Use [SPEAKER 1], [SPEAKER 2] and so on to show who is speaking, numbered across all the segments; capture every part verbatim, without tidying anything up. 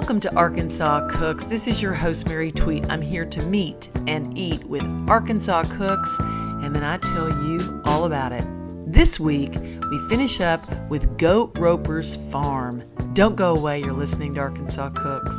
[SPEAKER 1] Welcome to Arkansas Cooks. This is your host, Mary Tweet. I'm here to meet and eat with Arkansas cooks, and then I tell you all about it. This week, we finish up with Goat Roper's Farm. Don't go away. You're listening to Arkansas Cooks.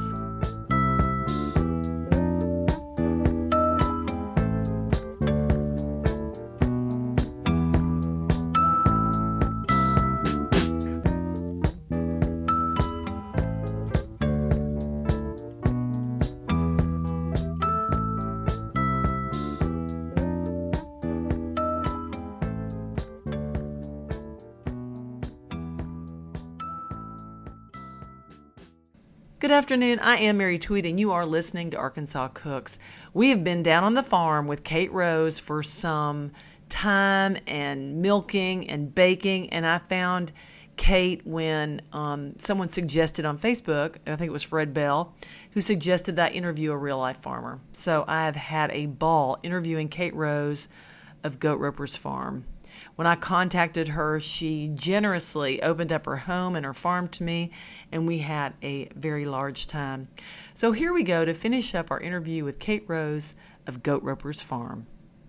[SPEAKER 1] Good afternoon. I am Mary Tweet, and you are listening to Arkansas Cooks. We have been down on the farm with Kate Rose for some time and milking and baking, and I found Kate when um, someone suggested on Facebook, I think it was Fred Bell, who suggested that I interview a real-life farmer. So I have had a ball interviewing Kate Rose of Goat Roper's Farm. When I contacted her, she generously opened up her home and her farm to me, and we had a very large time. So here we go to finish up our interview with Kate Rose of Goat Roper's Farm.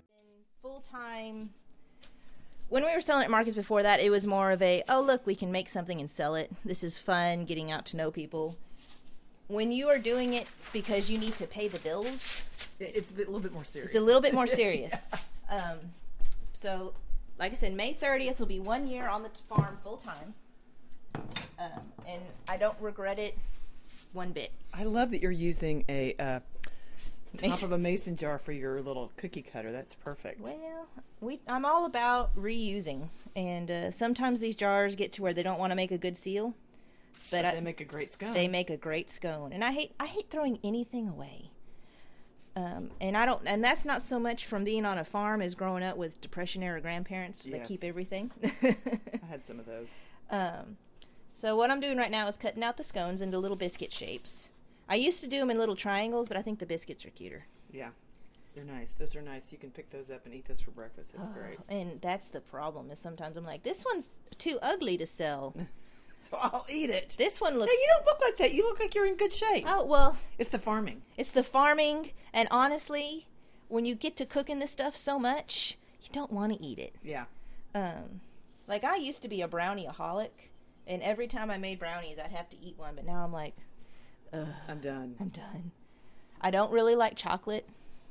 [SPEAKER 2] Full-time, when we were selling at markets before that, it was more of a, oh, look, we can make something and sell it. This is fun, getting out to know people. When you are doing it because you need to pay the bills,
[SPEAKER 1] It's a, bit, a little bit more serious.
[SPEAKER 2] It's a little bit more serious. yeah. um, so... Like I said, May thirtieth will be one year on the farm full-time, um, and I don't regret it one bit.
[SPEAKER 1] I love that you're using a uh, top of a mason jar for your little cookie cutter. That's perfect.
[SPEAKER 2] Well, we I'm all about reusing, and uh, sometimes these jars get to where they don't want to make a good seal, but,
[SPEAKER 1] but
[SPEAKER 2] I,
[SPEAKER 1] they make a great scone.
[SPEAKER 2] They make a great scone, and I hate I hate throwing anything away. Um, and I don't, and that's not so much from being on a farm as growing up with Depression era grandparents that
[SPEAKER 1] Yes.
[SPEAKER 2] keep everything.
[SPEAKER 1] I had some of those.
[SPEAKER 2] Um, so what I'm doing right now is cutting out the scones into little biscuit shapes. I used to do them in little triangles, but I think the biscuits are cuter.
[SPEAKER 1] Yeah, they're nice. Those are nice. You can pick those up and eat those for breakfast. That's
[SPEAKER 2] Oh,
[SPEAKER 1] great.
[SPEAKER 2] and that's the problem. Is sometimes I'm like, this one's too ugly to sell.
[SPEAKER 1] So I'll eat it.
[SPEAKER 2] This one looks.
[SPEAKER 1] No, you don't look like that. You look like you're in good shape.
[SPEAKER 2] Oh well,
[SPEAKER 1] It's the farming.
[SPEAKER 2] it's the farming, and honestly, when you get to cooking this stuff so much, you don't want to eat it.
[SPEAKER 1] Yeah.
[SPEAKER 2] Um, like I used to be a brownie-aholic, and every time I made brownies, I'd have to eat one. But now I'm like, ugh,
[SPEAKER 1] I'm done.
[SPEAKER 2] I'm done. I don't really like chocolate,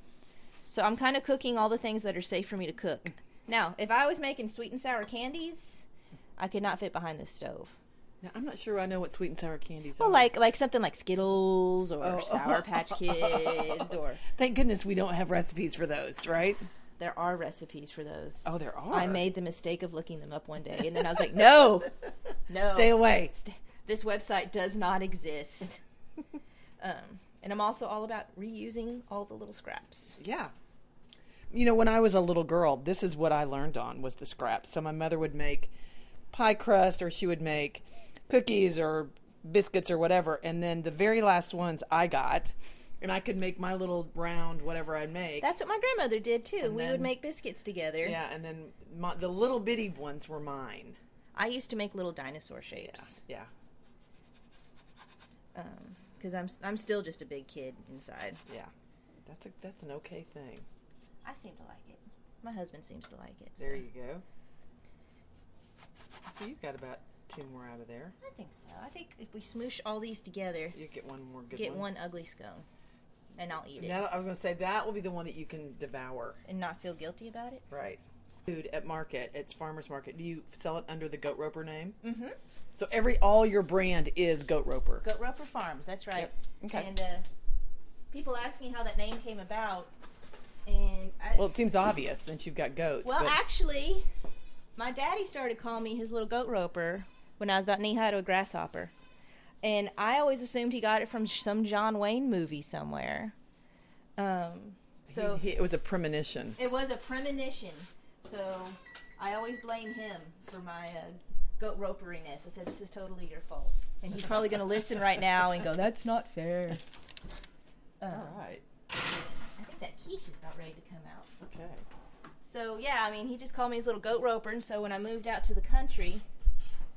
[SPEAKER 2] so I'm kind of cooking all the things that are safe for me to cook. Now, if I was making sweet and sour candies, I could not fit behind this stove.
[SPEAKER 1] Now, I'm not sure I know what sweet and sour candies
[SPEAKER 2] Well,
[SPEAKER 1] are.
[SPEAKER 2] like like something like Skittles or
[SPEAKER 1] Oh.
[SPEAKER 2] Sour Patch Kids, or
[SPEAKER 1] Thank goodness we don't have recipes for those, right?
[SPEAKER 2] there are recipes for those.
[SPEAKER 1] Oh, there are.
[SPEAKER 2] I made the mistake of looking them up one day, and then I was like, no, no.
[SPEAKER 1] Stay away.
[SPEAKER 2] Stay. This website does not exist. um, and I'm also all about reusing all the little scraps.
[SPEAKER 1] Yeah. You know, when I was a little girl, this is what I learned on, was the scraps. So my mother would make pie crust, or she would make cookies or biscuits or whatever, and then the very last ones I got, and I could make my little round whatever I'd make.
[SPEAKER 2] That's what my grandmother did too.
[SPEAKER 1] And
[SPEAKER 2] we
[SPEAKER 1] then-
[SPEAKER 2] would make biscuits together.
[SPEAKER 1] Yeah, and then my, the little bitty ones were mine.
[SPEAKER 2] I used to make little dinosaur shapes.
[SPEAKER 1] Yeah.
[SPEAKER 2] Um, because I'm I'm still just a big kid inside.
[SPEAKER 1] Yeah. That's a that's an okay thing.
[SPEAKER 2] I seem to like it. My husband seems to like it. So.
[SPEAKER 1] There you go. So you've got about two more out of there.
[SPEAKER 2] I think so. I think if we smoosh all these together,
[SPEAKER 1] You get one more good
[SPEAKER 2] get
[SPEAKER 1] one.
[SPEAKER 2] one ugly scone, and I'll eat it
[SPEAKER 1] That, I was going to say, that will be the one that you can devour.
[SPEAKER 2] and not feel guilty about it.
[SPEAKER 1] Right. Food at market, it's farmer's market. Do you sell it under the Goat Roper name?
[SPEAKER 2] Mm-hmm.
[SPEAKER 1] So every, all your brand is Goat Roper.
[SPEAKER 2] Goat Roper Farms. That's right.
[SPEAKER 1] Yep. Okay.
[SPEAKER 2] And uh, people ask me how that name came about, and I,
[SPEAKER 1] Well, it seems obvious since you've got goats.
[SPEAKER 2] well,
[SPEAKER 1] but
[SPEAKER 2] actually, my daddy started calling me his little goat roper when I was about knee high to a grasshopper, and I always assumed he got it from some John Wayne movie somewhere. Um, so
[SPEAKER 1] he, he, it was a premonition.
[SPEAKER 2] it was a premonition. So I always blame him for my uh, goat roperiness. I said, this is totally your fault. And he's probably going to listen right now and go, that's not fair. Um,
[SPEAKER 1] All right.
[SPEAKER 2] I think that quiche is about ready to come out.
[SPEAKER 1] Okay.
[SPEAKER 2] So, yeah, I mean, he just called me his little goat roper. And so when I moved out to the country,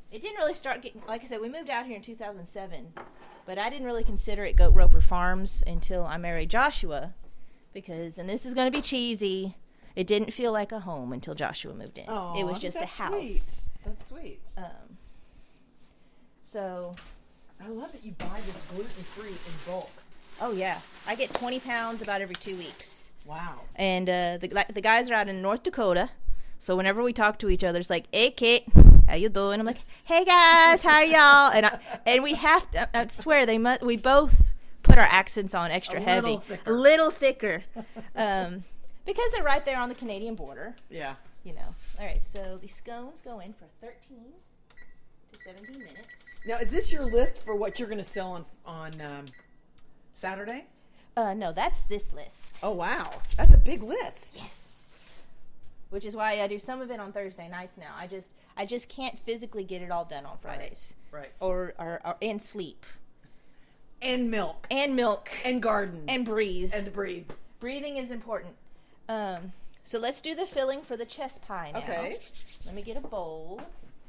[SPEAKER 2] It didn't really start getting, like I said, we moved out here in two thousand seven, but I didn't really consider it Goat Roper Farms until I married Joshua, because, and this is going to be cheesy, it didn't feel like a home until Joshua moved in.
[SPEAKER 1] Oh,
[SPEAKER 2] it was just a house.
[SPEAKER 1] Sweet. That's sweet.
[SPEAKER 2] Um, so,
[SPEAKER 1] I love that you buy this gluten-free in bulk.
[SPEAKER 2] oh yeah, I get twenty pounds about every two weeks.
[SPEAKER 1] Wow.
[SPEAKER 2] And uh, the the guys are out in North Dakota, so whenever we talk to each other, it's like, "Hey, Kit, how you doing?" I'm like, "Hey guys, how are y'all?" And I, and we have to. I swear they must. We both put our accents on extra
[SPEAKER 1] A
[SPEAKER 2] heavy,
[SPEAKER 1] little thicker.
[SPEAKER 2] a little thicker, um, because they're right there on the Canadian border.
[SPEAKER 1] Yeah.
[SPEAKER 2] You know. All right, so the scones go in for thirteen to seventeen minutes.
[SPEAKER 1] Now, is this your list for what you're going to sell on on um, Saturday?
[SPEAKER 2] Uh, no, that's this list.
[SPEAKER 1] Oh, wow. That's a big list.
[SPEAKER 2] Yes. Which is why I do some of it on Thursday nights now. I just I just can't physically get it all done on Fridays.
[SPEAKER 1] Right.
[SPEAKER 2] Or, or, or and sleep.
[SPEAKER 1] And milk.
[SPEAKER 2] And milk.
[SPEAKER 1] And garden.
[SPEAKER 2] And breathe.
[SPEAKER 1] And breathe.
[SPEAKER 2] Breathing is important. Um, so let's do the filling for the chess pie now.
[SPEAKER 1] Okay.
[SPEAKER 2] Let me get a bowl.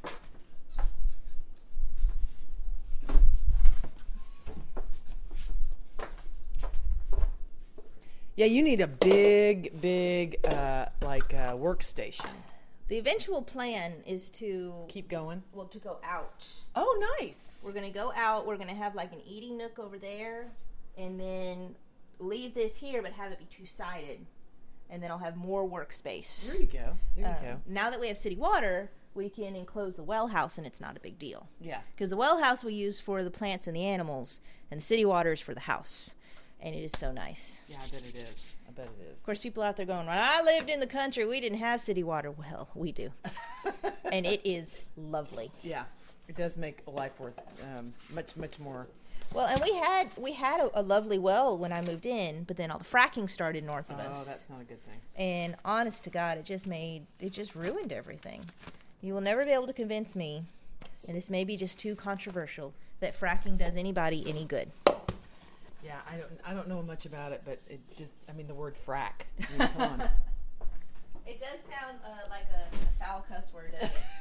[SPEAKER 1] Yeah, you need a big, big, uh, like, uh, workstation.
[SPEAKER 2] The eventual plan is to
[SPEAKER 1] Keep going.
[SPEAKER 2] well to go out.
[SPEAKER 1] Oh, nice.
[SPEAKER 2] We're gonna go out. We're gonna have like an eating nook over there, and then leave this here, but have it be two sided, and then I'll have more workspace.
[SPEAKER 1] There you go. There you
[SPEAKER 2] Um,
[SPEAKER 1] go.
[SPEAKER 2] Now that we have city water, we can enclose the well house, and it's not a big deal.
[SPEAKER 1] Yeah.
[SPEAKER 2] Because the well house we use for the plants and the animals, and the city water is for the house, and it is so nice.
[SPEAKER 1] Yeah, I bet it is. I bet it is.
[SPEAKER 2] Of course, people out there going, "When I lived in the country, we didn't have city water." Well, we do, and it is lovely.
[SPEAKER 1] Yeah, it does make life worth um, much, much more.
[SPEAKER 2] Well, and we had we had a, a lovely well when I moved in, but then all the fracking started north of
[SPEAKER 1] Oh,
[SPEAKER 2] us.
[SPEAKER 1] that's not a good thing.
[SPEAKER 2] And honest to God, it just made it just ruined everything. You will never be able to convince me, and this may be just too controversial, that fracking does anybody any good.
[SPEAKER 1] Yeah, I don't, I don't know much about it, but it just, I mean, the word frack. I mean, come on.
[SPEAKER 2] It does sound uh, like a, a foul cuss word. Doesn't it?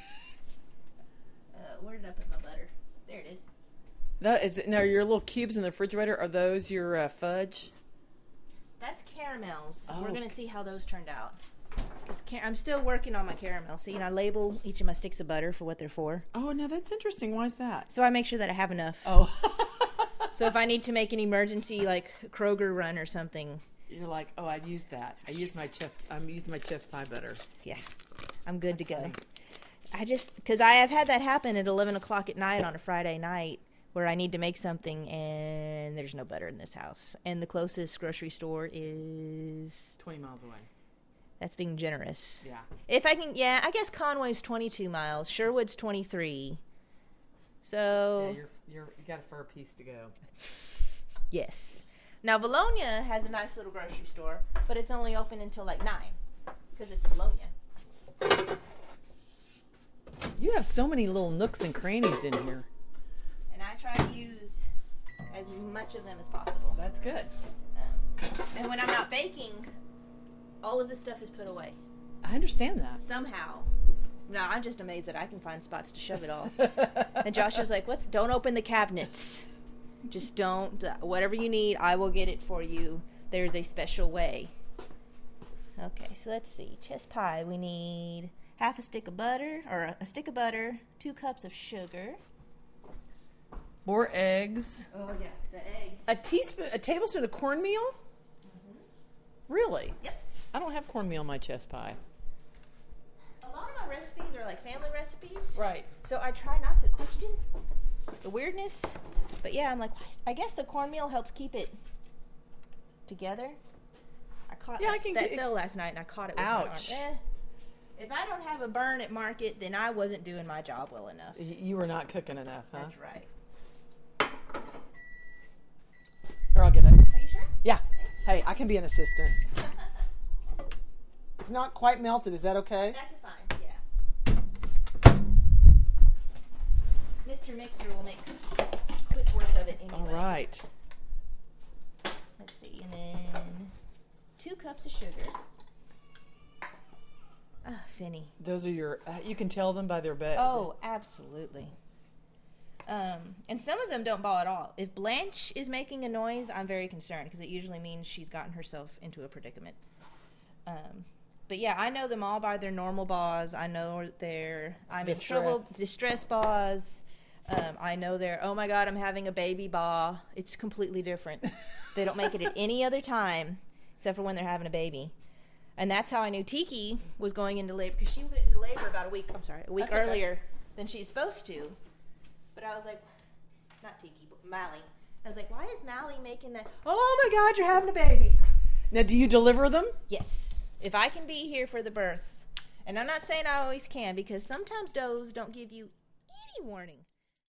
[SPEAKER 2] uh, where did I put my butter? There it is.
[SPEAKER 1] That is it. Now, your little cubes in the refrigerator, are those your uh, fudge?
[SPEAKER 2] That's caramels.
[SPEAKER 1] Oh.
[SPEAKER 2] We're gonna see how those turned out. Cause car- I'm still working on my caramel. See, and I label each of my sticks of butter for what they're for.
[SPEAKER 1] Oh, now that's interesting. Why is that?
[SPEAKER 2] So I make sure that I have enough.
[SPEAKER 1] Oh.
[SPEAKER 2] So if I need to make an emergency, like Kroger run or something,
[SPEAKER 1] You're like, oh, I used that. I used my chest, I'm using my chest pie butter.
[SPEAKER 2] yeah, I'm good
[SPEAKER 1] That's
[SPEAKER 2] to go.
[SPEAKER 1] funny.
[SPEAKER 2] I just, because I have had that happen at eleven o'clock at night on a Friday night where I need to make something and there's no butter in this house. And the closest grocery store is,
[SPEAKER 1] twenty miles away.
[SPEAKER 2] that's being generous.
[SPEAKER 1] Yeah.
[SPEAKER 2] If I can, yeah, I guess Conway's twenty-two miles, Sherwood's twenty-three. So,
[SPEAKER 1] Yeah, you're, you're, you got a fur piece to go.
[SPEAKER 2] yes. Now, Valonia has a nice little grocery store, but it's only open until like nine because it's Valonia.
[SPEAKER 1] You have so many little nooks and crannies in here.
[SPEAKER 2] And I try to use as much of them as possible.
[SPEAKER 1] That's good.
[SPEAKER 2] Um, and when I'm not baking, all of this stuff is put away.
[SPEAKER 1] I understand that.
[SPEAKER 2] Somehow. No, I'm just amazed that I can find spots to shove it all. And Josh was like, "What's? Don't open the cabinets. Just don't. Whatever you need, I will get it for you. There's a special way." Okay, so let's see. Chest pie, we need half a stick of butter, or a, a stick of butter, two cups of sugar.
[SPEAKER 1] Four eggs.
[SPEAKER 2] Oh, yeah, the eggs.
[SPEAKER 1] A teaspoon, a tablespoon of cornmeal? Mm-hmm. Really?
[SPEAKER 2] Yep.
[SPEAKER 1] I don't have cornmeal in my chest pie.
[SPEAKER 2] A lot of my recipes are like family recipes.
[SPEAKER 1] Right.
[SPEAKER 2] So I try not to question the weirdness. But yeah, I'm like, I guess the cornmeal helps keep it together. I caught
[SPEAKER 1] Yeah,
[SPEAKER 2] that,
[SPEAKER 1] I can
[SPEAKER 2] that
[SPEAKER 1] get-
[SPEAKER 2] fell last night and I caught it with
[SPEAKER 1] Ouch.
[SPEAKER 2] my arm. Eh, if I don't have a burn at market, then I wasn't doing my job well enough.
[SPEAKER 1] Y- You were not cooking enough, huh?
[SPEAKER 2] That's right.
[SPEAKER 1] Here, I'll get it.
[SPEAKER 2] Are you sure?
[SPEAKER 1] Yeah. Hey, I can be an assistant. It's not quite melted. Is that okay?
[SPEAKER 2] That's fine, yeah. Mister Mixer will make quick work of it anyway.
[SPEAKER 1] All right.
[SPEAKER 2] Let's see, and then two cups of sugar. Ah, Finny.
[SPEAKER 1] Those are your, uh, you can tell them by their butt.
[SPEAKER 2] Oh, absolutely. Um, and some of them don't bawl at all. If Blanche is making a noise, I'm very concerned because it usually means she's gotten herself into a predicament. Um, but yeah, I know them all by their normal baws. I know their I'm
[SPEAKER 1] Distress.
[SPEAKER 2] in trouble distress baws. Um, I know their oh my god, I'm having a baby baw. It's completely different. They don't make it at any other time except for when they're having a baby. And that's how I knew Tiki was going into labor because she went into labor about a week. I'm sorry, a week
[SPEAKER 1] That's okay.
[SPEAKER 2] earlier than she's supposed to. But I was like, not Tiki, but Mally. I was like, why is Mally making that? Oh my God, you're having a baby.
[SPEAKER 1] Now, do you deliver them?
[SPEAKER 2] Yes. If I can be here for the birth. And I'm not saying I always can because sometimes does don't give you any warning.